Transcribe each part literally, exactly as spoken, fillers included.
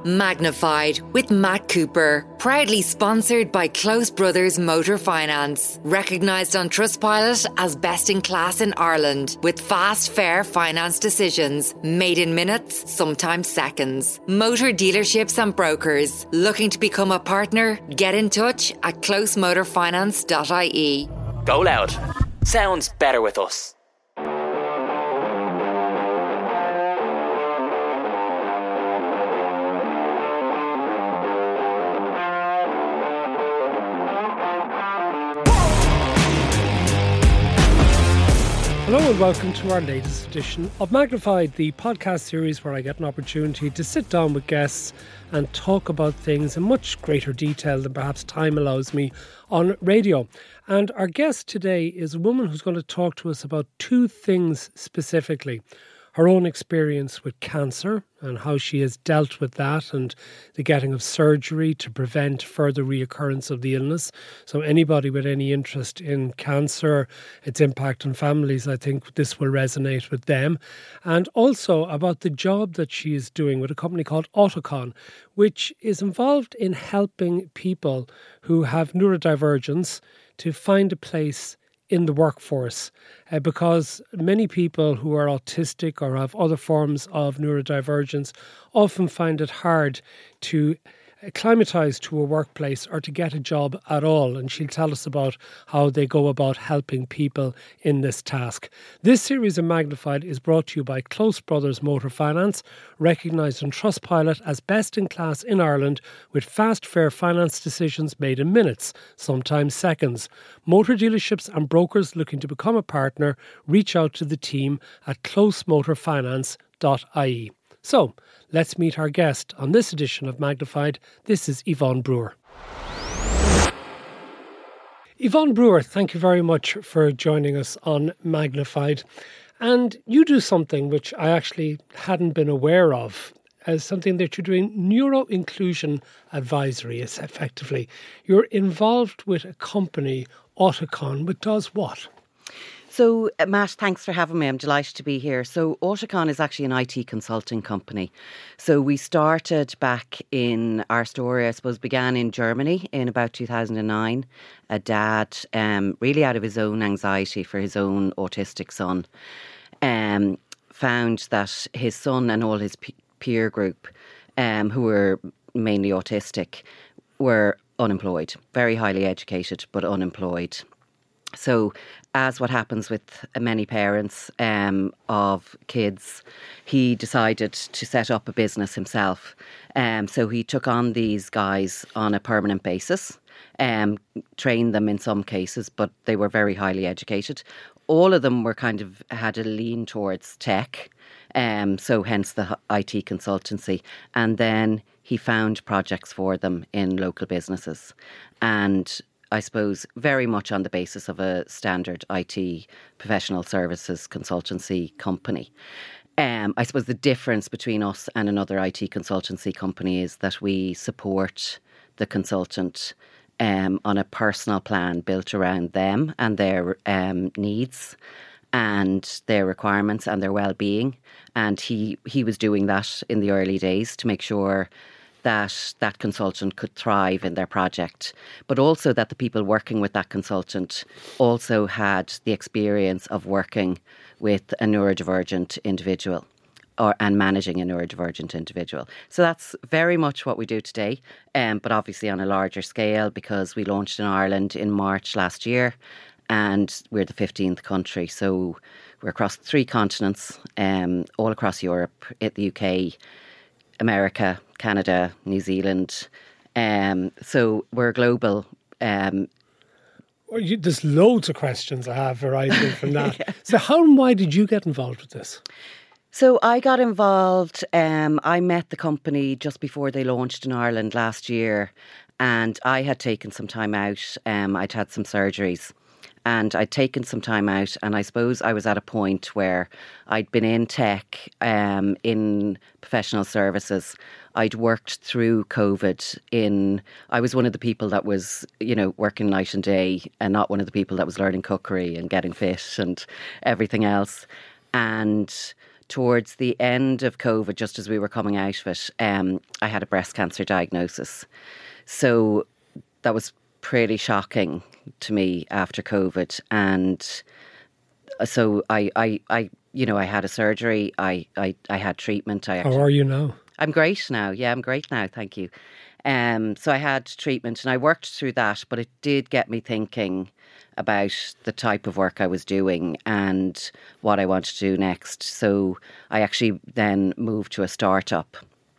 Magnified with Matt Cooper. Proudly sponsored by Close Brothers Motor Finance. Recognised on Trustpilot as best in class in Ireland. With fast, fair finance decisions. Made in minutes, sometimes seconds. Motor dealerships and brokers. Looking to become a partner? Get in touch at close motor finance dot I E. Go loud. Sounds better with us. Hello and welcome to our latest edition of Magnified, the podcast series where I get an opportunity to sit down with guests and talk about things in much greater detail than perhaps time allows me on radio. And our guest today is a woman who's going to talk to us about two things specifically. Her own experience with cancer and how she has dealt with that and the getting of surgery to prevent further reoccurrence of the illness. So anybody with any interest in cancer, its impact on families, I think this will resonate with them. And also about the job that she is doing with a company called Auticon, which is involved in helping people who have neurodivergence to find a place in the workforce, uh, because many people who are autistic or have other forms of neurodivergence often find it hard to acclimatise to a workplace or to get a job at all. And she'll tell us about how they go about helping people in this task. This series of Magnified is brought to you by Close Brothers Motor Finance, recognised on Trustpilot as best in class in Ireland, with fast, fair finance decisions made in minutes, sometimes seconds. Motor dealerships and brokers looking to become a partner, reach out to the team at close motor finance dot I E. So, let's meet our guest on this edition of Magnified. This is Yvonne Brewer. Yvonne Brewer, thank you very much for joining us on Magnified. And you do something which I actually hadn't been aware of, as something that you're doing, neuro-inclusion advisory, is effectively. You're involved with a company, Auticon, which does what? So, uh, Matt, thanks for having me. I'm delighted to be here. So, Auticon is actually an I T consulting company. So, we started back in, our story, I suppose, began in Germany in about two thousand nine. A dad, um, really out of his own anxiety for his own autistic son, um, found that his son and all his p- peer group, um, who were mainly autistic, were unemployed, very highly educated, but unemployed. So, as what happens with many parents um, of kids, he decided to set up a business himself. Um, so he took on these guys on a permanent basis, um, trained them in some cases, but they were very highly educated. All of them were kind of had a lean towards tech, um, so hence the I T consultancy. And then he found projects for them in local businesses. And I suppose, very much on the basis of a standard I T professional services consultancy company. Um, I suppose the difference between us and another I T consultancy company is that we support the consultant um, on a personal plan built around them and their um, needs and their requirements and their well-being. And he, he was doing that in the early days to make sure that that consultant could thrive in their project, but also that the people working with that consultant also had the experience of working with a neurodivergent individual or and managing a neurodivergent individual. So that's very much what we do today, um, but obviously on a larger scale, because we launched in Ireland in March last year and we're the fifteenth country. So we're across three continents, um, all across Europe, in the U K, America, Canada, New Zealand. Um, so we're global. Um, well, you, there's loads of questions I have arising from that. yeah. So how and why did you get involved with this? So I got involved, um, I met the company just before they launched in Ireland last year, and I had taken some time out. Um, I'd had some surgeries. And I'd taken some time out, and I suppose I was at a point where I'd been in tech, um, in professional services. I'd worked through COVID in, I was one of the people that was, you know, working night and day, and not one of the people that was learning cookery and getting fit and everything else. And towards the end of COVID, just as we were coming out of it, um, I had a breast cancer diagnosis. So that was pretty shocking to me after COVID. And so I, I, I you know, I had a surgery. I, I, I had treatment. I actually, How are you now? I'm great now. Yeah, I'm great now. Thank you. Um, so I had treatment and I worked through that, but it did get me thinking about the type of work I was doing and what I wanted to do next. So I actually then moved to a startup,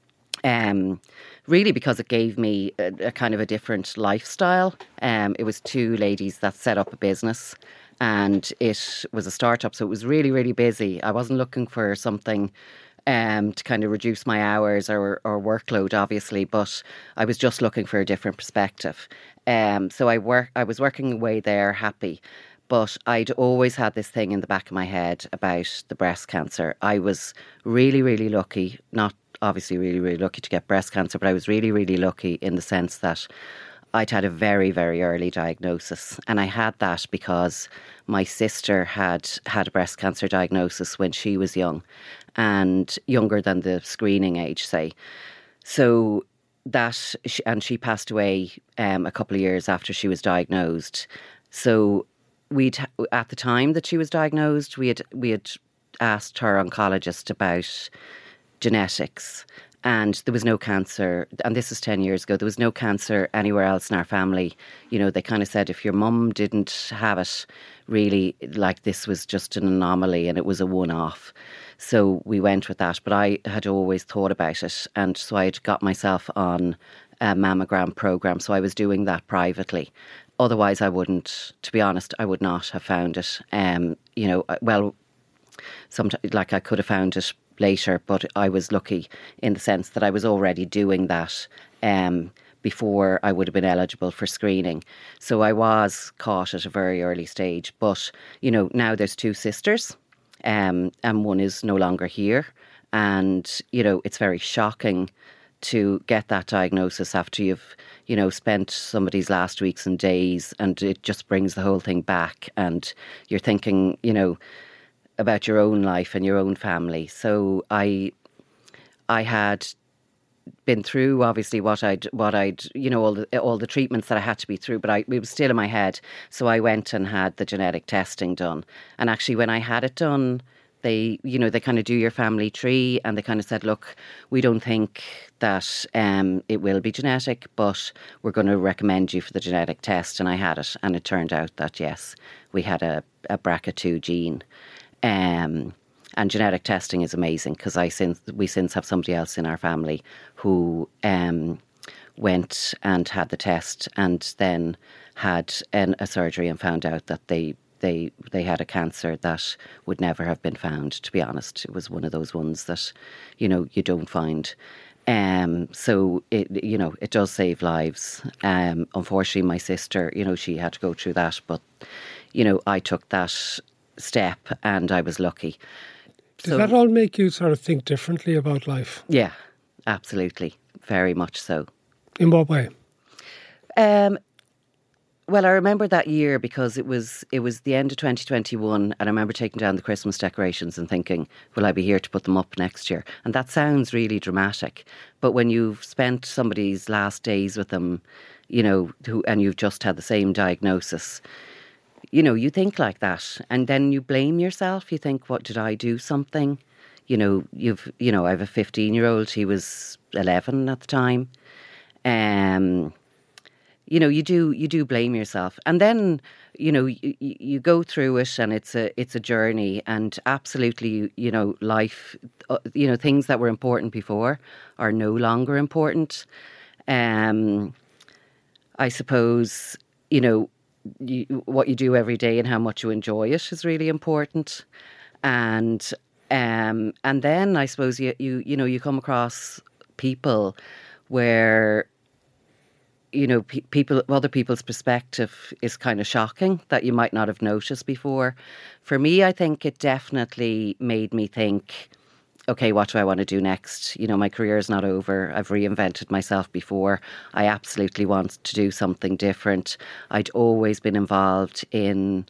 um, really because it gave me a, a kind of a different lifestyle. Um, it was two ladies that set up a business and it was a startup. So it was really, really busy. I wasn't looking for something Um, to kind of reduce my hours or, or workload, obviously, but I was just looking for a different perspective. Um, so I work, I was working away there, happy, but I'd always had this thing in the back of my head about the breast cancer. I was really, really lucky, not obviously really, really lucky to get breast cancer, but I was really, really lucky in the sense that I'd had a very, very early diagnosis. And I had that because my sister had had a breast cancer diagnosis when she was young and younger than the screening age, say. So that, and she passed away um, a couple of years after she was diagnosed. So we'd, at the time that she was diagnosed, we had, we had asked her oncologist about genetics. And there was no cancer, and this is ten years ago, there was no cancer anywhere else in our family. You know, they kind of said if your mum didn't have it, really, like this was just an anomaly and it was a one-off. So we went with that, but I had always thought about it. And so I'd got myself on a mammogram program. So I was doing that privately. Otherwise, I wouldn't, to be honest, I would not have found it. Um, you know, well, sometimes, like I could have found it later, but I was lucky in the sense that I was already doing that um, before I would have been eligible for screening. So I was caught at a very early stage. But, you know, now there's two sisters um, and one is no longer here. And, you know, it's very shocking to get that diagnosis after you've, you know, spent somebody's last weeks and days, and it just brings the whole thing back. And you're thinking, you know, about your own life and your own family. So I, I had been through obviously what I'd, what I'd, you know, all the all the treatments that I had to be through, but I it was still in my head. So I went and had the genetic testing done. And actually, when I had it done, they, you know, they kind of do your family tree, and they kind of said, look, we don't think that um, it will be genetic, but we're going to recommend you for the genetic test. And I had it, and it turned out that yes, we had a, a B R C A two gene. Um, and genetic testing is amazing because I since we since have somebody else in our family who um, went and had the test and then had an, a surgery and found out that they they they had a cancer that would never have been found. To be honest, it was one of those ones that, you know, you don't find. Um, so it, you know, it does save lives. Um, unfortunately, my sister, you know, she had to go through that, but you know, I took that step and I was lucky. Did so, that all make you sort of think differently about life? Yeah, absolutely. Very much so. In what way? Um, well, I remember that year because it was it was the end of twenty twenty-one, and I remember taking down the Christmas decorations and thinking, will I be here to put them up next year? And that sounds really dramatic, but when you've spent somebody's last days with them, you know, who, and you've just had the same diagnosis, you know, you think like that, and then you blame yourself. You think, what, did I do something? You know, you've, you know, I have a fifteen-year-old. He was eleven at the time. Um, you know, you do, you do blame yourself, and then, you know, you, you go through it, and it's a, it's a journey, and absolutely, you know, life, uh, you know, things that were important before are no longer important. Um, I suppose, you know. You, what you do every day and how much you enjoy it is really important, and um, and then I suppose you you you know you come across people where you know pe- people other people's perspective is kind of shocking that you might not have noticed before. For me, I think it definitely made me think, okay, what do I want to do next? You know, my career is not over. I've reinvented myself before. I absolutely want to do something different. I'd always been involved in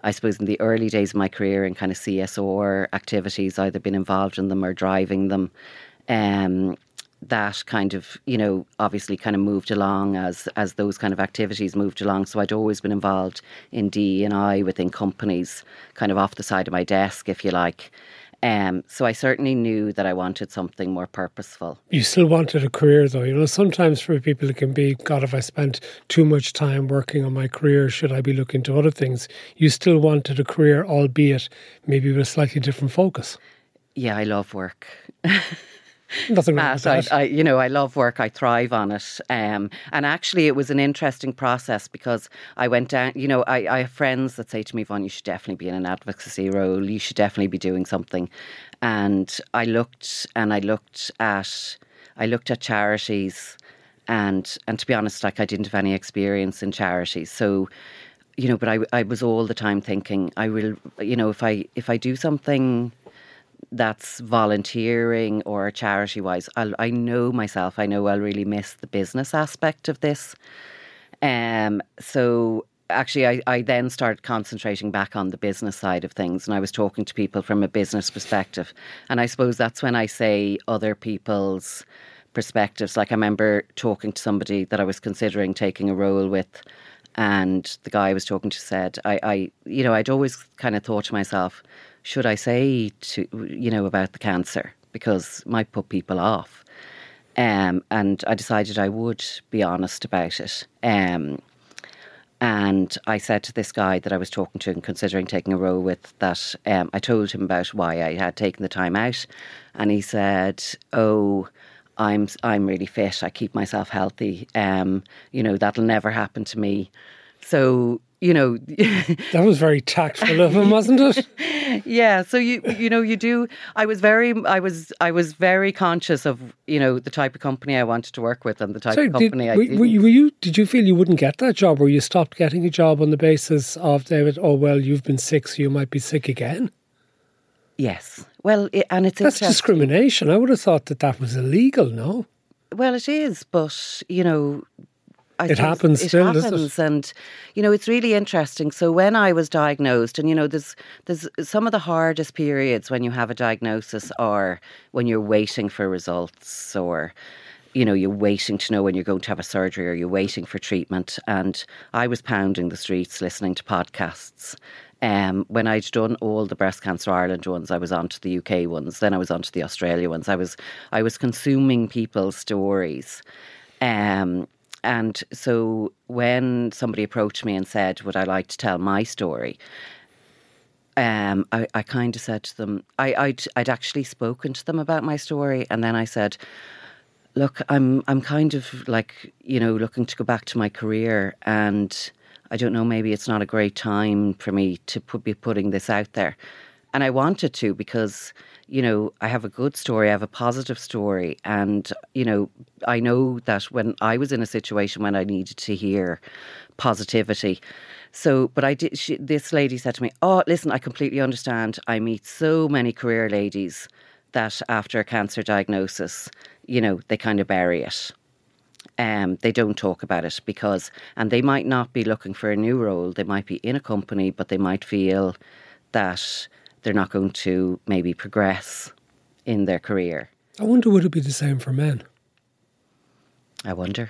I suppose in the early days of my career in kind of C S R activities, either been involved in them or driving them. Um, that kind of, you know, obviously kind of moved along as as those kind of activities moved along. So I'd always been involved in D E and I within companies, kind of off the side of my desk, if you like. Um, so I certainly knew that I wanted something more purposeful. You still wanted a career though. You know, sometimes for people it can be, God, if I spent too much time working on my career, should I be looking to other things? You still wanted a career, albeit maybe with a slightly different focus. Yeah, I love work. Nothing wrong with that. I, I, you know, I love work. I thrive on it. Um, and actually, it was an interesting process because I went down, you know, I, I have friends that say to me, Yvonne, you should definitely be in an advocacy role. You should definitely be doing something. And I looked and I looked at, I looked at charities and, and to be honest, like I didn't have any experience in charities. So, you know, but I, I was all the time thinking, I will, you know, if I, if I do something that's volunteering or charity wise, I'll, I know myself, I know I'll really miss the business aspect of this. Um, so actually I, I then started concentrating back on the business side of things, and I was talking to people from a business perspective. And I suppose that's when I say other people's perspectives. Like I remember talking to somebody that I was considering taking a role with, and the guy I was talking to said, I, I you know, I'd always kind of thought to myself, should I say to, you know, about the cancer? Because it might put people off. Um, and I decided I would be honest about it. Um, and I said to this guy that I was talking to and considering taking a role with that, um, I told him about why I had taken the time out. And he said, oh, I'm I'm really fit. I keep myself healthy. Um, you know, that'll never happen to me. So, you know, that was very tactful of him, wasn't it? Yeah. So you you know you do. I was very I was I was very conscious of, you know, the type of company I wanted to work with and the type Sorry, of company did, I were, didn't. were you, were you did you feel you wouldn't get that job, or you stopped getting a job on the basis of, David, oh well, you've been sick, so you might be sick again? Yes. Well, it, and it's that's discrimination. I would have thought that that was illegal. No. Well, it is, but you know. I it happens it still, happens, does it? And you know, it's really interesting. So when I was diagnosed, and you know, there's there's some of the hardest periods when you have a diagnosis are when you're waiting for results, or you know, you're waiting to know when you're going to have a surgery, or you're waiting for treatment. And I was pounding the streets listening to podcasts. Um, when I'd done all the Breast Cancer Ireland ones, I was on to the U K ones, then I was on to the Australia ones. I was I was consuming people's stories. Um And so when somebody approached me and said, would I like to tell my story? Um, I, I kind of said to them, I, I'd, I'd actually spoken to them about my story. And then I said, look, I'm I'm kind of like, you know, looking to go back to my career. And I don't know, maybe it's not a great time for me to put, be putting this out there. And I wanted to because, you know, I have a good story, I have a positive story. And, you know, I know that when I was in a situation when I needed to hear positivity. So, but I did, she, this lady said to me, oh, listen, I completely understand. I meet so many career ladies that after a cancer diagnosis, you know, they kind of bury it. Um, they don't talk about it because, and they might not be looking for a new role. They might be in a company, but they might feel that they're not going to maybe progress in their career. I wonder, would it be the same for men? I wonder.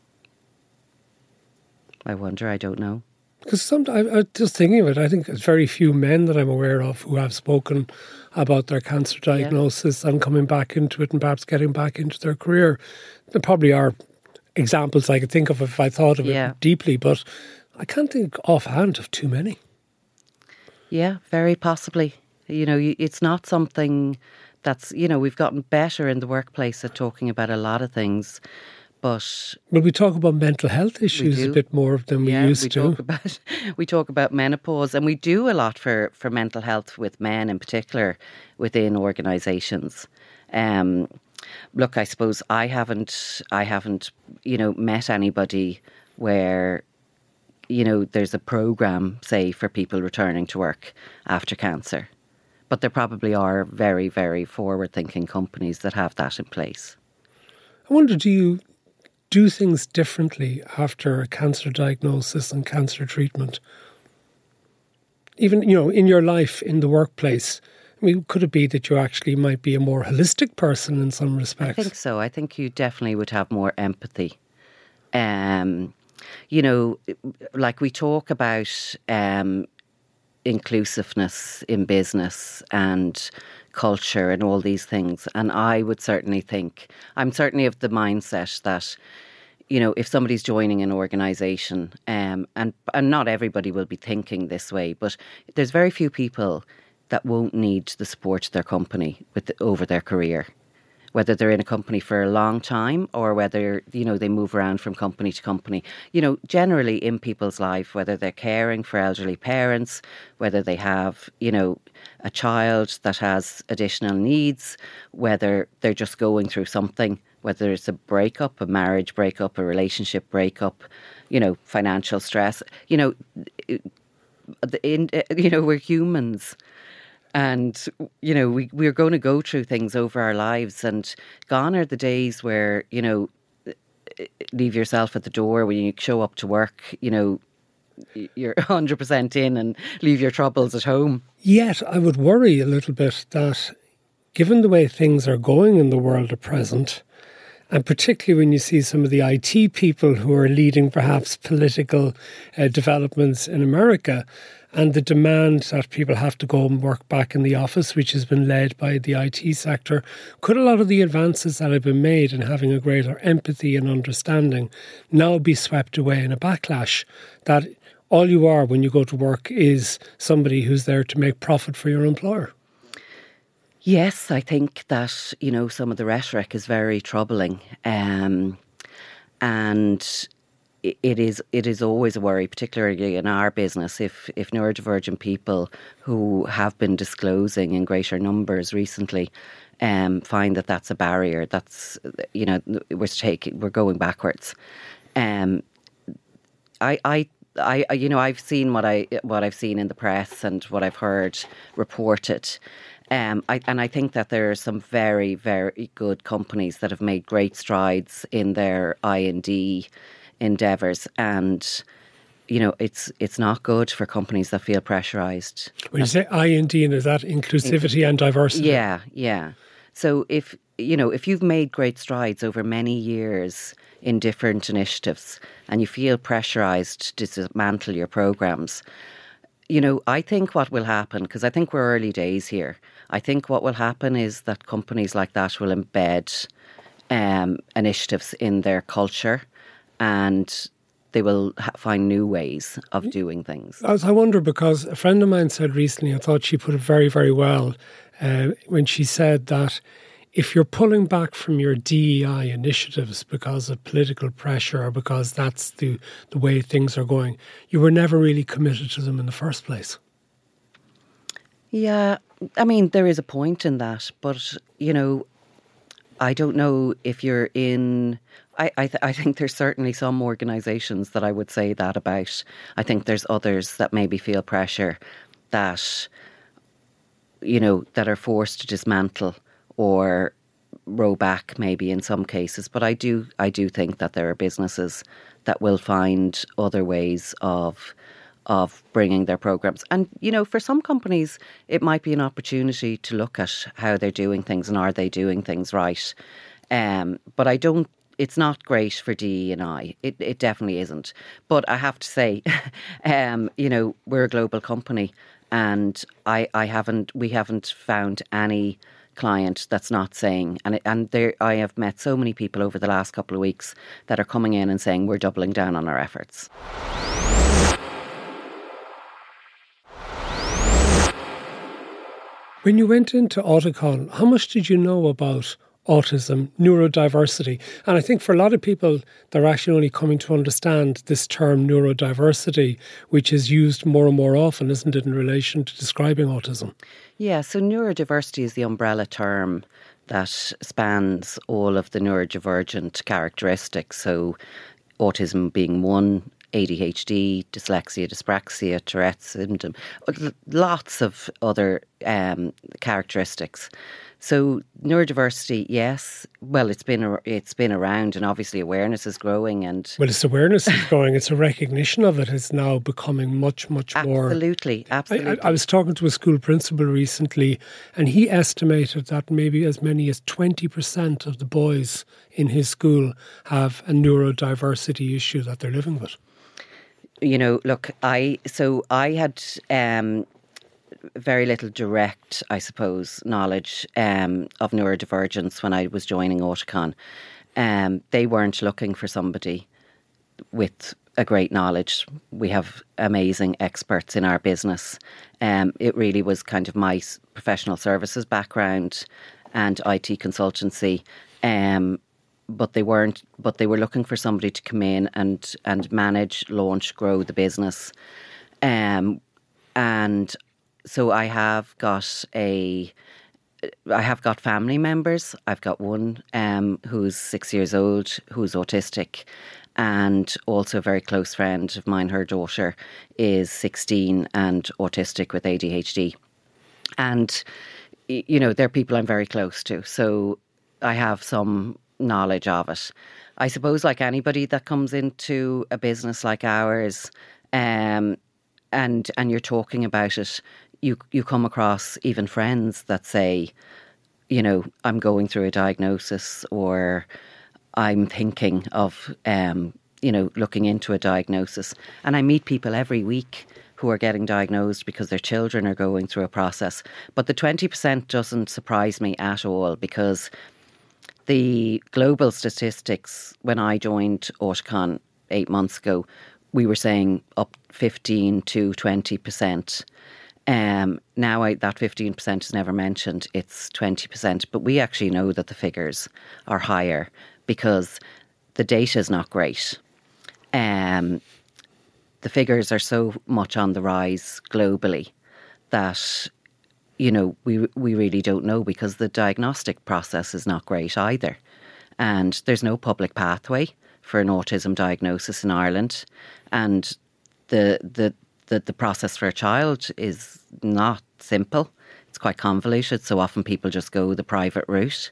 I wonder, I don't know. Because sometimes, I, I just thinking of it, I think there's very few men that I'm aware of who have spoken about their cancer diagnosis yeah. and coming back into it and perhaps getting back into their career. There probably are examples I could think of if I thought of yeah. it deeply, but I can't think offhand of too many. Yeah, very possibly. You know, it's not something that's, you know, we've gotten better in the workplace at talking about a lot of things, but... Well, we talk about mental health issues a bit more than we yeah, used we to. Talk about, we talk about menopause, and we do a lot for, for mental health with men in particular within organisations. Um, look, I suppose I haven't, I haven't, you know, met anybody where... you know, there's a programme, say, for people returning to work after cancer. But there probably are very, very forward-thinking companies that have that in place. I wonder, do you do things differently after a cancer diagnosis and cancer treatment even, you know, in your life, in the workplace? I mean, could it be that you actually might be a more holistic person in some respects? I think so. I think you definitely would have more empathy. Um, you know, like we talk about um, inclusiveness in business and culture and all these things. And I would certainly think, I'm certainly of the mindset that, you know, if somebody's joining an organisation, um, and, and not everybody will be thinking this way, but there's very few people that won't need the support of their company with over their career, whether they're in a company for a long time or whether, you know, they move around from company to company. You know, generally in people's life, whether they're caring for elderly parents, whether they have, you know, a child that has additional needs, whether they're just going through something, whether it's a breakup, a marriage breakup, a relationship breakup, you know, financial stress, you know, in, you know, we're humans. And, you know, we, we're going to go through things over our lives, and gone are the days where, you know, leave yourself at the door when you show up to work, you know, you're one hundred percent in and leave your troubles at home. Yet I would worry a little bit that given the way things are going in the world at present, and particularly when you see some of the I T people who are leading perhaps political uh, developments in America, and the demand that people have to go and work back in the office, which has been led by the I T sector, could a lot of the advances that have been made in having a greater empathy and understanding now be swept away in a backlash that all you are when you go to work is somebody who's there to make profit for your employer? Yes, I think that, you know, some of the rhetoric is very troubling. Um, and it is it is always a worry, particularly in our business, if, if neurodivergent people who have been disclosing in greater numbers recently um, find that that's a barrier. That's, you know, we're taking, we're going backwards. Um, I, I, I, you know, I've seen what I what I've seen in the press and what I've heard reported. Um, I, and I think that there are some very, very good companies that have made great strides in their I and D endeavours, and you know it's it's not good for companies that feel pressurised. When you say I and D, and is that inclusivity and diversity? Yeah, yeah. So if you know if you've made great strides over many years in different initiatives, and you feel pressurised to dismantle your programmes, you know, I think what will happen, because I think we're early days here, I think what will happen is that companies like that will embed um, initiatives in their culture, and they will ha- find new ways of doing things. As I wonder, because a friend of mine said recently, I thought she put it very, very well, uh, when she said that if you're pulling back from your D E I initiatives because of political pressure or because that's the, the way things are going, you were never really committed to them in the first place. Yeah, I mean, there is a point in that, but, you know, I don't know if you're in... I I, th- I think there's certainly some organisations that I would say that about. I think there's others that maybe feel pressure that, you know, that are forced to dismantle or row back maybe in some cases. But I do I do think that there are businesses that will find other ways of of bringing their programmes. And, you know, for some companies, it might be an opportunity to look at how they're doing things and are they doing things right. Um, but I don't, it's not great for D E and I. It, it definitely isn't. But I have to say, um, you know, we're a global company, and I, I haven't, we haven't found any client that's not saying, and and there I have met so many people over the last couple of weeks that are coming in and saying we're doubling down on our efforts. When you went into Auticon, how much did you know about autism, neurodiversity? And I think for a lot of people, they're actually only coming to understand this term neurodiversity, which is used more and more often, isn't it, in relation to describing autism? Yeah, so neurodiversity is the umbrella term that spans all of the neurodivergent characteristics. So autism being one, A D H D, dyslexia, dyspraxia, Tourette's syndrome, lots of other um, characteristics. So neurodiversity, yes. Well, it's been it's been around, and obviously awareness is growing. And well, its awareness is growing. It's a recognition of it is now becoming much, much more. Absolutely, absolutely. I, I was talking to a school principal recently, and he estimated that maybe as many as twenty percent of the boys in his school have a neurodiversity issue that they're living with. You know, look, I so I had. Um, very little direct, I suppose, knowledge um, of neurodivergence when I was joining Otakon. Um, they weren't looking for somebody with a great knowledge. We have amazing experts in our business. Um, it really was kind of my professional services background and I T consultancy. Um, but they weren't. But they were looking for somebody to come in and and manage, launch, grow the business. Um, and So I have got a, I have got family members. I've got one um, who's six years old, who's autistic, and also a very close friend of mine. Her daughter is sixteen and autistic with A D H D, and you know they're people I'm very close to. So I have some knowledge of it. I suppose, like anybody that comes into a business like ours, um, and and you're talking about it. You you come across even friends that say, you know, I'm going through a diagnosis, or I'm thinking of, um, you know, looking into a diagnosis. And I meet people every week who are getting diagnosed because their children are going through a process. But the twenty percent doesn't surprise me at all, because the global statistics, when I joined Otakon eight months ago, we were saying up fifteen to twenty percent. Um, now I, that fifteen percent is never mentioned, it's twenty percent. But we actually know that the figures are higher because the data is not great. Um, the figures are so much on the rise globally that, you know, we we really don't know, because the diagnostic process is not great either. And there's no public pathway for an autism diagnosis in Ireland. And the the The, the process for a child is not simple. It's quite convoluted. So often people just go the private route.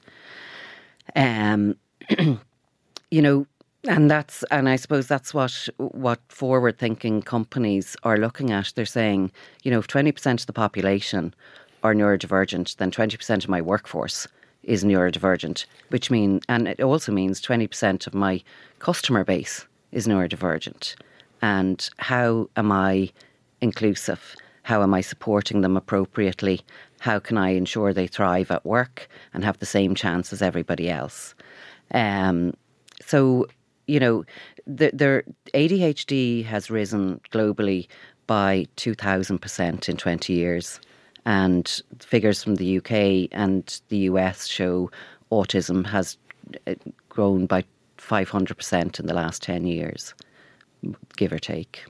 Um, you know, and that's and I suppose that's what what forward-thinking companies are looking at. They're saying, you know, if twenty percent of the population are neurodivergent, then twenty percent of my workforce is neurodivergent, which mean, and it also means twenty percent of my customer base is neurodivergent. And how am I inclusive? How am I supporting them appropriately? How can I ensure they thrive at work and have the same chance as everybody else? Um, so, you know, the, the A D H D has risen globally by two thousand percent in twenty years. And figures from the U K and the U S show autism has grown by five hundred percent in the last ten years. Give or take.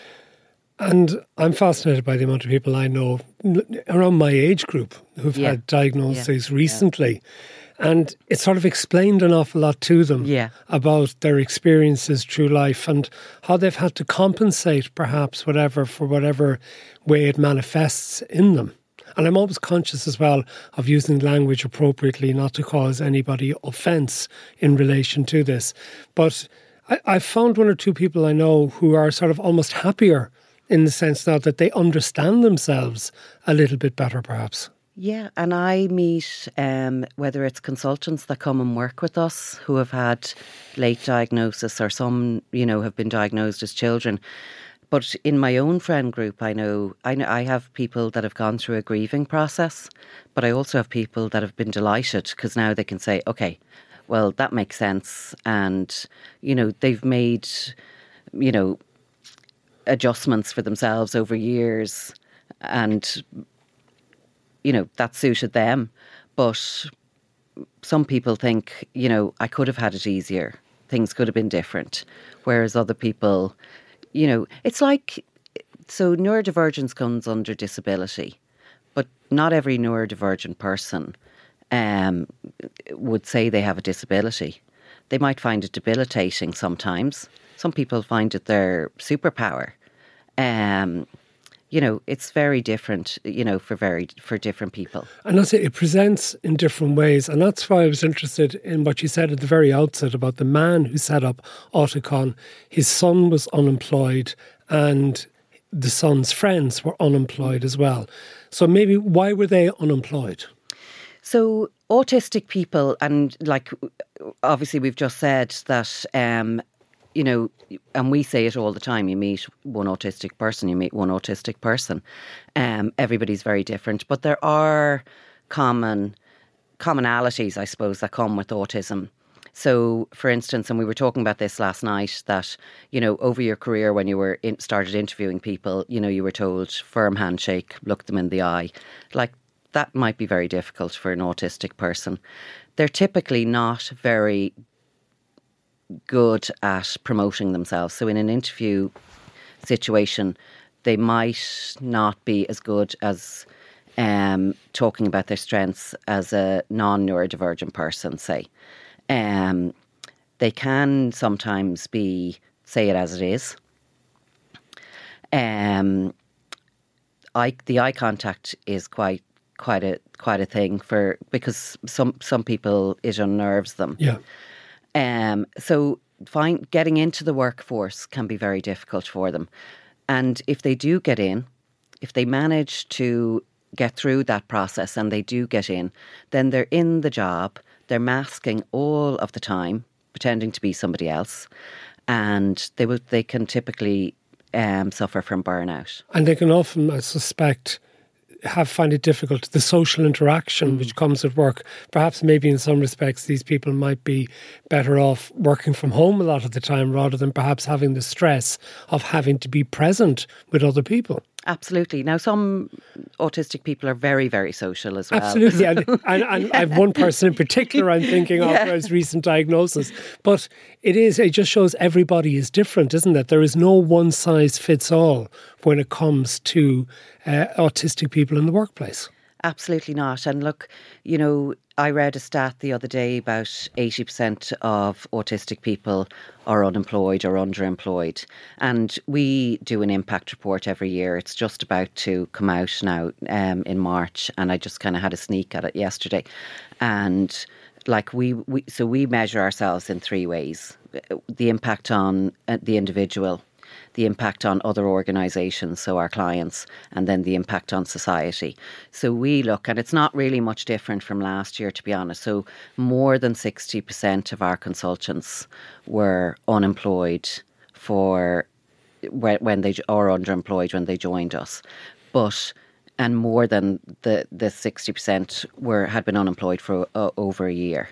And I'm fascinated by the amount of people I know around my age group who've yeah. had diagnoses yeah. recently. Yeah. And it sort of explained an awful lot to them yeah. about their experiences through life and how they've had to compensate perhaps whatever for whatever way it manifests in them. And I'm always conscious as well of using language appropriately, not to cause anybody offence in relation to this. But I, I've found one or two people I know who are sort of almost happier in the sense now that they understand themselves a little bit better, perhaps. Yeah, and I meet, um, whether it's consultants that come and work with us who have had late diagnosis, or some, you know, have been diagnosed as children. But in my own friend group, I know, I know I have people that have gone through a grieving process, but I also have people that have been delighted because now they can say, okay, well, that makes sense. And, you know, they've made, you know, adjustments for themselves over years, and you know that suited them. But some people think, you know, I could have had it easier, things could have been different, whereas other people, you know, it's like, so neurodivergence comes under disability, but not every neurodivergent person um, would say they have a disability. They might find it debilitating sometimes. Some people find it their superpower. Um, you know, it's very different, you know, for very for different people. And that's it, it presents in different ways. And that's why I was interested in what you said at the very outset about the man who set up Auticon. His son was unemployed and the son's friends were unemployed as well. So maybe why were they unemployed? So autistic people, and like obviously we've just said that, um, you know, and we say it all the time, you meet one autistic person, you meet one autistic person. Um, everybody's very different, but there are common commonalities, I suppose, that come with autism. So, for instance, and we were talking about this last night, that, you know, over your career when you were in, started interviewing people, you know, you were told firm handshake, look them in the eye. Like, that might be very difficult for an autistic person. They're typically not very good at promoting themselves. So in an interview situation, they might not be as good as um, talking about their strengths as a non-neurodivergent person, say. Um, they can sometimes be, say it as it is. Um, eye, the eye contact is quite quite a quite a thing for because some some people it unnerves them. Yeah. Um. So find getting into the workforce can be very difficult for them, and if they do get in, if they manage to get through that process and they do get in, then they're in the job. They're masking all of the time, pretending to be somebody else, and they will. They can typically um, suffer from burnout, and they can often, I suspect, have find it difficult. The social interaction mm. which comes at work. Perhaps, maybe in some respects, these people might be better off working from home a lot of the time, rather than perhaps having the stress of having to be present with other people. Absolutely. Now, some autistic people are very, very social as well. Absolutely. and, and, and I have one person in particular I'm thinking of yeah. for his recent diagnosis. But it is, it just shows everybody is different, isn't it? There is no one size fits all when it comes to uh, autistic people in the workplace. Absolutely not. And look, you know, I read a stat the other day about eighty percent of autistic people are unemployed or underemployed. And we do an impact report every year. It's just about to come out now um, in March. And I just kind of had a sneak at it yesterday. And like we, we, so we measure ourselves in three ways. The impact on the individual, the impact on other organisations, so our clients, and then the impact on society. So we look, and it's not really much different from last year, to be honest. So more than sixty percent of our consultants were unemployed for when they, or underemployed when they joined us. But, and more than the, the sixty percent were had been unemployed for uh, over a year.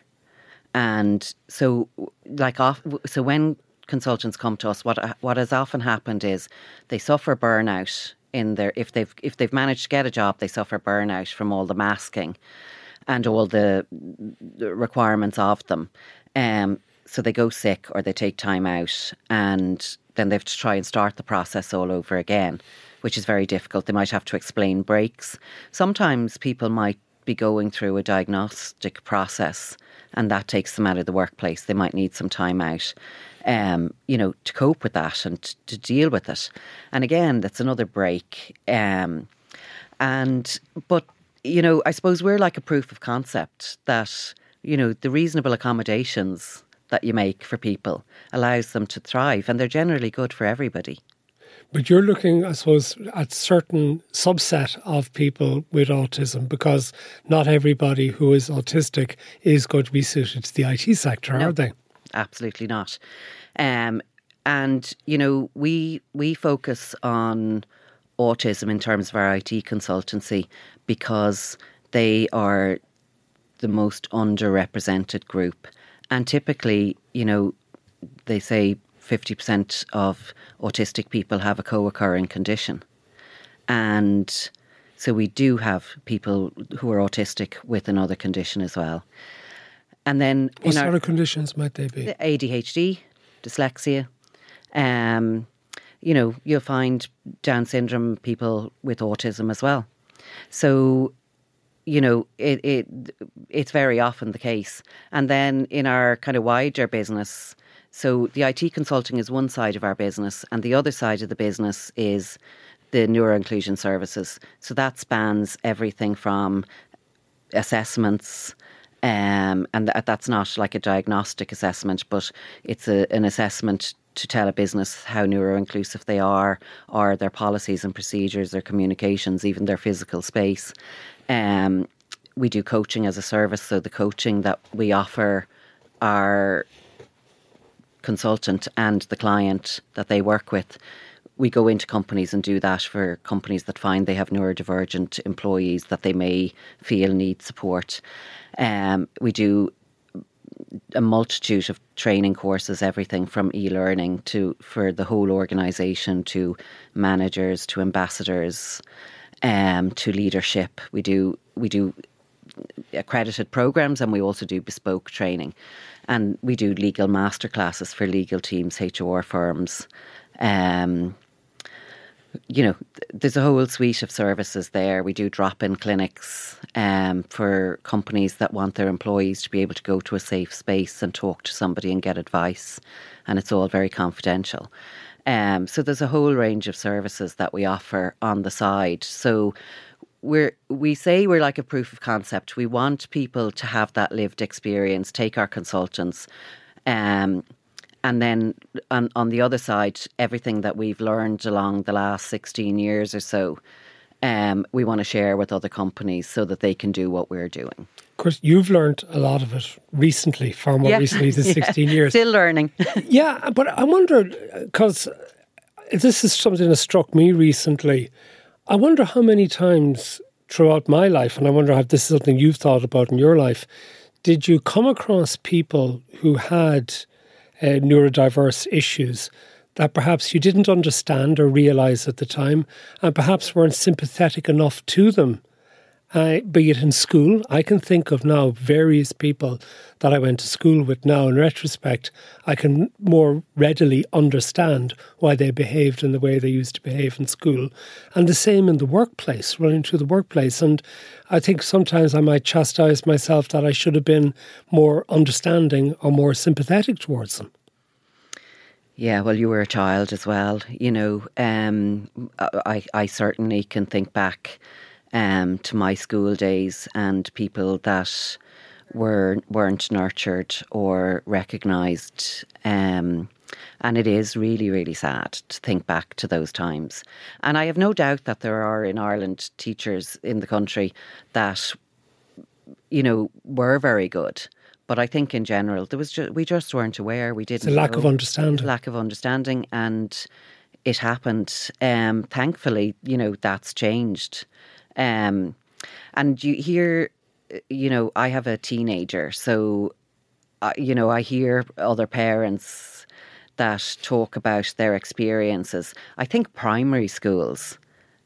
And so, like, off, so when consultants come to us, what what has often happened is they suffer burnout in their if they've if they've managed to get a job, they suffer burnout from all the masking and all the, the requirements of them. Um, so they go sick or they take time out, and then they have to try and start the process all over again, which is very difficult. They might have to explain breaks. Sometimes people might be going through a diagnostic process, and that takes them out of the workplace. They might need some time out. Um, you know, to cope with that and t- to deal with it. And again, that's another break. Um, and, but, you know, I suppose we're like a proof of concept that, you know, the reasonable accommodations that you make for people allows them to thrive, and they're generally good for everybody. But you're looking, I suppose, at certain subset of people with autism, because not everybody who is autistic is going to be suited to the I T sector, no. are they? Absolutely not. Um, and, you know, we we focus on autism in terms of our I T consultancy because they are the most underrepresented group. And typically, you know, they say fifty percent of autistic people have a co-occurring condition. And so we do have people who are autistic with another condition as well. And then what sort of conditions might they be? A D H D, dyslexia. Um, you know, you'll find Down syndrome people with autism as well. So, you know, it, it it's very often the case. And then in our kind of wider business, so the I T consulting is one side of our business, and the other side of the business is the neuroinclusion services. So that spans everything from assessments, um, and th- that's not like a diagnostic assessment, but it's a, an assessment to tell a business how neuroinclusive they are, or their policies and procedures, their communications, even their physical space. Um, we do coaching as a service, so the coaching that we offer our consultant and the client that they work with, we go into companies and do that for companies that find they have neurodivergent employees that they may feel need support. Um, we do a multitude of training courses, everything from e-learning to for the whole organisation, to managers, to ambassadors, um, to leadership. We do we do accredited programs, and we also do bespoke training, and we do legal masterclasses for legal teams, H R firms. Um, you know, there's a whole suite of services there. We do drop-in clinics um, for companies that want their employees to be able to go to a safe space and talk to somebody and get advice, and it's all very confidential. Um, so there's a whole range of services that we offer on the side. So we're we say we're like a proof of concept. We want people to have that lived experience, take our consultants, um, and then on, on the other side, everything that we've learned along the last sixteen years or so, um, we want to share with other companies so that they can do what we're doing. Of course, you've learned a lot of it recently, far more yeah. recently than yeah. sixteen years. Still learning. Yeah, but I wondered, because this is something that struck me recently, I wonder how many times throughout my life, and I wonder if this is something you've thought about in your life, did you come across people who had Uh, neurodiverse issues that perhaps you didn't understand or realise at the time, and perhaps weren't sympathetic enough to them, uh, be it in school? I can think of now various people that I went to school with now. In retrospect, I can more readily understand why they behaved in the way they used to behave in school. And the same in the workplace, running through the workplace. And I think sometimes I might chastise myself that I should have been more understanding or more sympathetic towards them. Yeah, well, you were a child as well. You know, um, I, I certainly can think back um, to my school days and people that were, weren't nurtured or recognised. Um, and it is really, really sad to think back to those times. And I have no doubt that there are in Ireland teachers in the country that, you know, were very good. But I think in general, there was ju- we just weren't aware. We didn't. It's a lack know. of understanding. Lack of understanding, and it happened. Um, thankfully, you know, that's changed. Um, and you hear, you know, I have a teenager, so uh, you know, I hear other parents that talk about their experiences. I think primary schools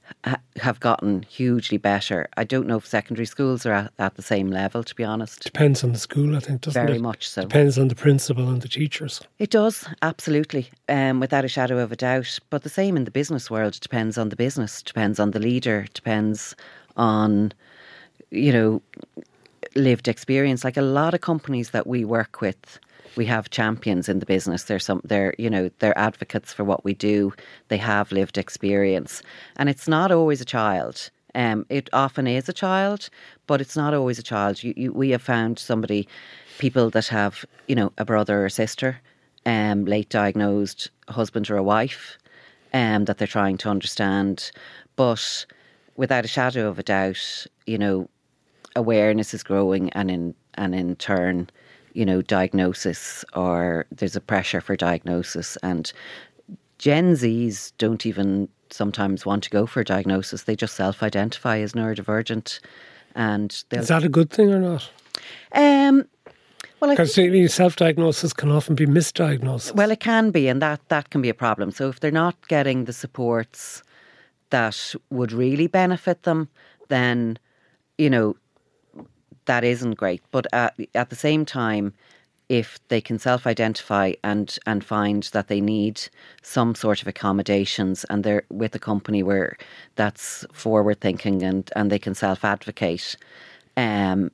have gotten hugely better. I don't know if secondary schools are at, at the same level, to be honest. Depends on the school, I think, doesn't Very it? Very much so. Depends on the principal and the teachers. It does, absolutely, um, without a shadow of a doubt. But the same in the business world. It depends on the business, depends on the leader, depends on, you know, lived experience. Like a lot of companies that we work with, we have champions in the business. They're some, they're, you know, they're advocates for what we do. They have lived experience, and it's not always a child. Um, it often is a child, but it's not always a child. You, you, we have found somebody, people that have, you know, a brother or sister, um, late diagnosed, a husband or a wife, um, that they're trying to understand. But without a shadow of a doubt, you know, awareness is growing, and in and in turn, you know, diagnosis, or there's a pressure for diagnosis. And Gen Zs don't even sometimes want to go for a diagnosis. They just self-identify as neurodivergent. And is that a good thing or not? Um, well, because self-diagnosis can often be misdiagnosis. Well, it can be, and that, that can be a problem. So if they're not getting the supports that would really benefit them, then, you know, that isn't great. But at, at the same time, if they can self-identify and, and find that they need some sort of accommodations, and they're with a company where that's forward-thinking and, and they can self-advocate, um,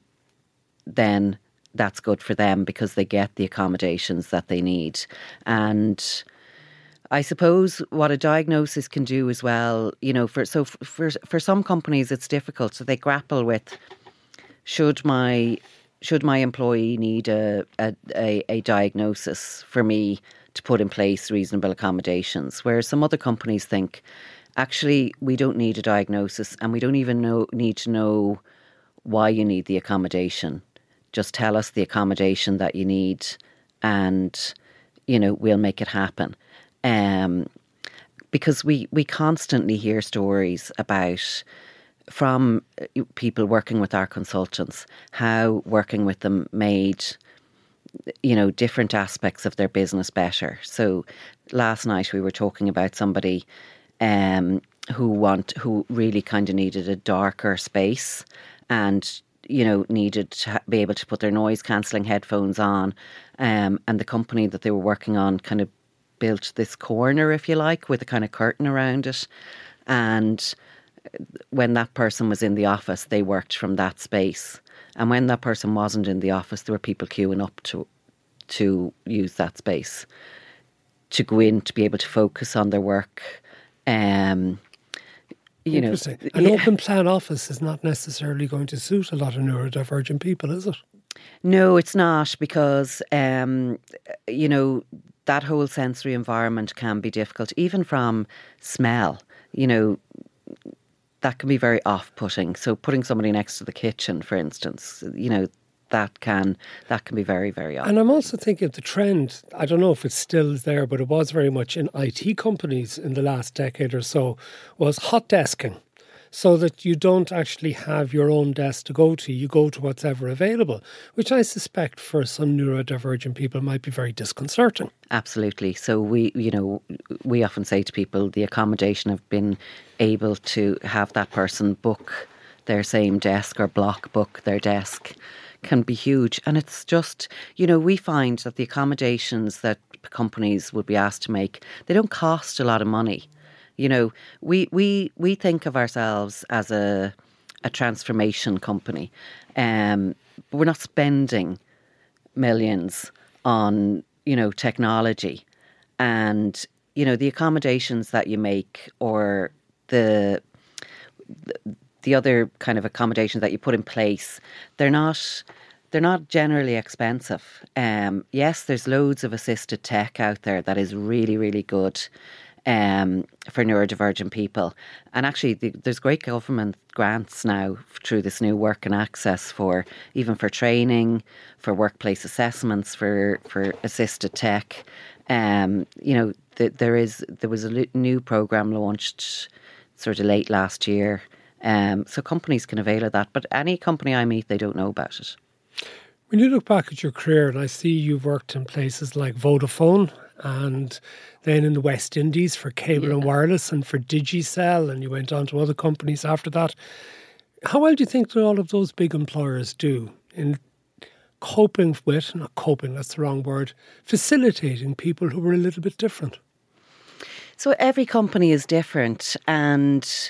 then that's good for them, because they get the accommodations that they need. And I suppose what a diagnosis can do as well, you know, for so for for some companies it's difficult, so they grapple with should my should my employee need a a, a, a diagnosis for me to put in place reasonable accommodations, whereas some other companies think actually we don't need a diagnosis and we don't even know need to know why you need the accommodation. Just tell us the accommodation that you need and, you know, we'll make it happen. Um, because we, we constantly hear stories about, from people working with our consultants, how working with them made, you know, different aspects of their business better. So last night we were talking about somebody um, who want who really kind of needed a darker space and, you know, needed to be able to put their noise cancelling headphones on. Um, and the company that they were working on kind of built this corner, if you like, with a kind of curtain around it. And when that person was in the office, they worked from that space. And when that person wasn't in the office, there were people queuing up to to use that space, to go in, to be able to focus on their work. Um, you know, An yeah. open plan office is not necessarily going to suit a lot of neurodivergent people, is it? No, it's not, because, um, you know, that whole sensory environment can be difficult, even from smell, you know, that can be very off-putting. So putting somebody next to the kitchen, for instance, you know, that can that can be very, very off. And I'm also thinking of the trend, I don't know if it's still there, but it was very much in I T companies in the last decade or so, was hot desking. So that you don't actually have your own desk to go to, you go to what's ever available, which I suspect for some neurodivergent people might be very disconcerting. Absolutely. So we, you know, we often say to people, the accommodation of being able to have that person book their same desk or block book their desk can be huge. And it's just, you know, we find that the accommodations that companies would be asked to make, they don't cost a lot of money. You know, we we we think of ourselves as a a transformation company, um, but we're not spending millions on, you know, technology, and, you know, the accommodations that you make, or the the other kind of accommodations that you put in place, they're not they're not generally expensive. Um, yes, there's loads of assisted tech out there that is really, really good. Um, for neurodivergent people. And actually the, there's great government grants now through this new Work and Access for even for training, for workplace assessments, for, for assisted tech. Um, you know, the, there is there was a new programme launched sort of late last year. Um, so companies can avail of that. But any company I meet, they don't know about it. When you look back at your career, and I see you've worked in places like Vodafone, and then in the West Indies for Cable yeah. and Wireless, and for Digicel, and you went on to other companies after that. How well do you think that all of those big employers do in coping with, not coping, that's the wrong word, facilitating people who were a little bit different? So every company is different, and,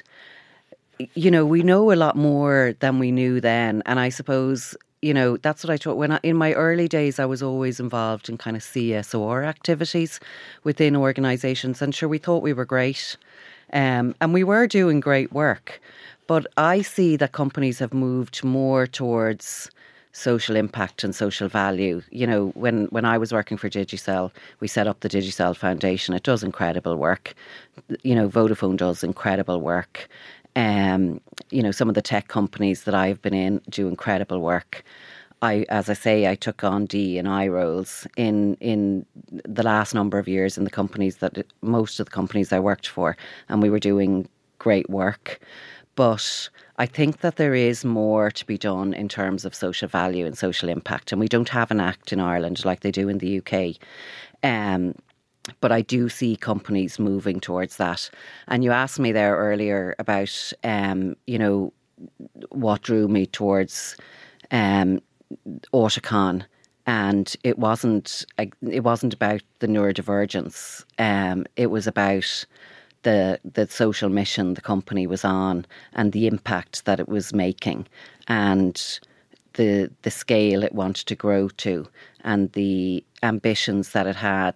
you know, we know a lot more than we knew then. And I suppose, you know, that's what I thought. When I, in my early days, I was always involved in kind of C S R activities within organisations. And sure, we thought we were great. Um, and we were doing great work. But I see that companies have moved more towards social impact and social value. You know, when, when I was working for Digicel, we set up the Digicel Foundation. It does incredible work. You know, Vodafone does incredible work. Um, you know, some of the tech companies that I've been in do incredible work. I, as I say, I took on D and I roles in in the last number of years in the companies that most of the companies I worked for, and we were doing great work. But I think that there is more to be done in terms of social value and social impact, and we don't have an act in Ireland like they do in the U K. Um, But I do see companies moving towards that. And you asked me there earlier about, um, you know, what drew me towards um, Autocon. And it wasn't it wasn't about the neurodivergence. Um, it was about the the social mission the company was on and the impact that it was making, and the the scale it wanted to grow to, and the ambitions that it had.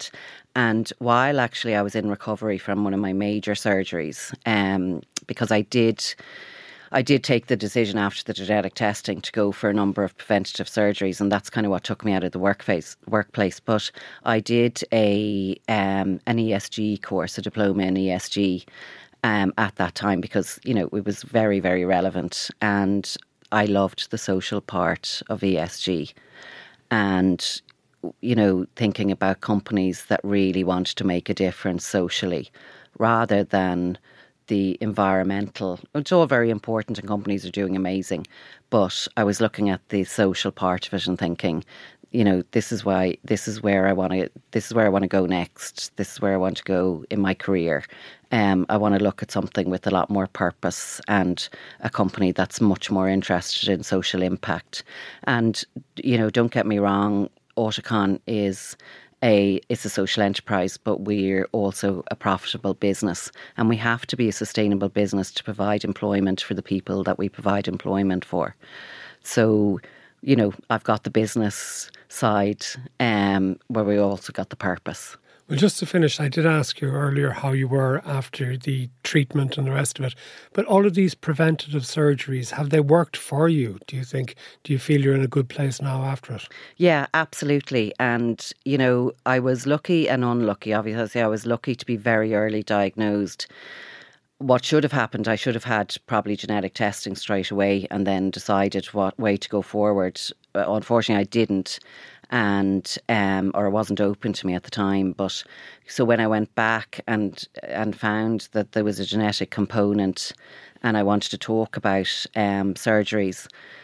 And while actually I was in recovery from one of my major surgeries, um, because I did... I did take the decision after the genetic testing to go for a number of preventative surgeries, and that's kind of what took me out of the workplace. Workplace, but I did a um, an E S G course, a diploma in E S G, um, at that time because you know it was very very relevant, and I loved the social part of E S G, and you know thinking about companies that really wanted to make a difference socially, rather than the environmental. It's all very important and companies are doing amazing, but I was looking at the social part of it and thinking, you know, this is why, this is where I want to, this is where I want to go next. This is where I want to go in my career. Um, I want to look at something with a lot more purpose and a company that's much more interested in social impact. And, you know, don't get me wrong, Autocon is A, it's a social enterprise, but we're also a profitable business, and we have to be a sustainable business to provide employment for the people that we provide employment for. So, you know, I've got the business side, um, where we also got the purpose. Well, just to finish, I did ask you earlier how you were after the treatment and the rest of it. But all of these preventative surgeries, have they worked for you, do you think? Do you feel you're in a good place now after it? Yeah, absolutely. And, you know, I was lucky and unlucky. Obviously, I was lucky to be very early diagnosed. What should have happened, I should have had probably genetic testing straight away and then decided what way to go forward. Uh, unfortunately, I didn't. And um, or it wasn't open to me at the time. But so when I went back and and found that there was a genetic component, and I wanted to talk about um, surgeries,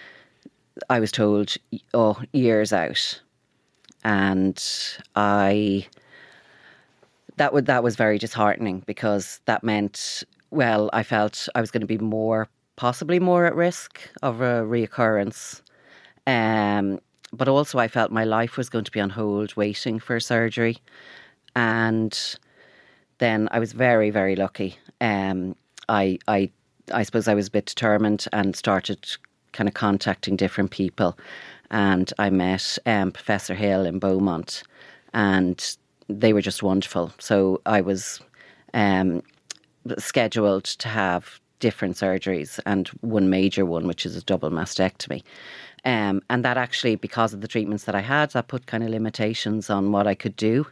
I was told, "Oh, years out," and I that would that was very disheartening, because that meant, well, I felt I was going to be more, possibly more at risk of a reoccurrence. Um. But also I felt my life was going to be on hold waiting for surgery. And then I was very, very lucky. Um, I, I, I suppose I was a bit determined and started kind of contacting different people. And I met um, Professor Hill in Beaumont, and they were just wonderful. So I was um, scheduled to have different surgeries, and one major one, which is a double mastectomy. Um, and that actually, because of the treatments that I had, that put kind of limitations on what I could do.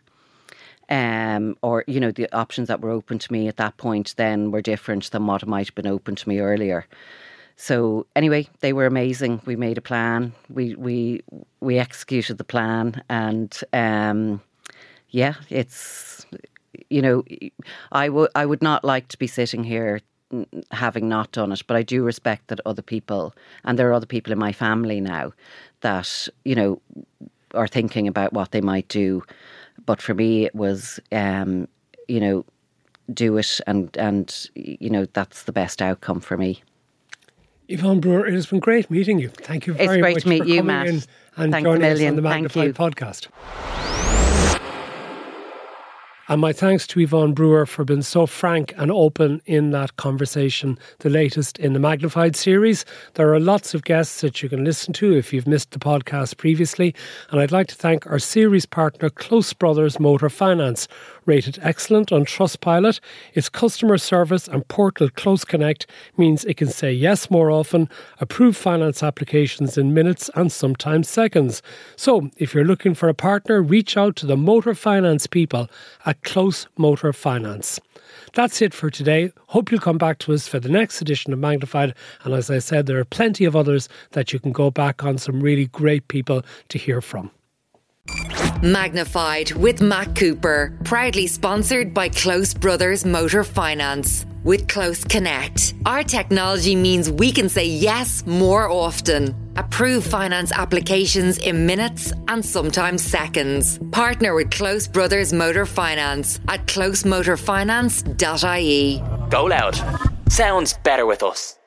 Um, or, you know, the options that were open to me at that point then were different than what might have been open to me earlier. So anyway, they were amazing. We made a plan. We we we executed the plan. And um, yeah, it's, you know, I, w- I would not like to be sitting here having not done it, but I do respect that other people, and there are other people in my family now that, you know, are thinking about what they might do. But for me, it was, um, you know, do it, and, and, you know, that's the best outcome for me. Yvonne Brewer, it has been great meeting you. Thank you very much for coming in. It's great to meet you, Matt. And Thanks joining a million. us on the Magnified podcast. And my thanks to Yvonne Brewer for being so frank and open in that conversation, the latest in the Magnified series. There are lots of guests that you can listen to if you've missed the podcast previously. And I'd like to thank our series partner, Close Brothers Motor Finance. Rated excellent on Trustpilot, its customer service and portal Close Connect means it can say yes more often, approve finance applications in minutes and sometimes seconds. So, if you're looking for a partner, reach out to the motor finance people at Close Motor Finance. That's it for today. Hope you'll come back to us for the next edition of Magnified. And as I said, there are plenty of others that you can go back on, some really great people to hear from. Magnified with Matt Cooper, proudly sponsored by Close Brothers Motor Finance. With Close Connect, our technology means we can say yes more often. Approve finance applications in minutes and sometimes seconds. Partner with Close Brothers Motor Finance at close motor finance dot I E. Go loud. Sounds better with us.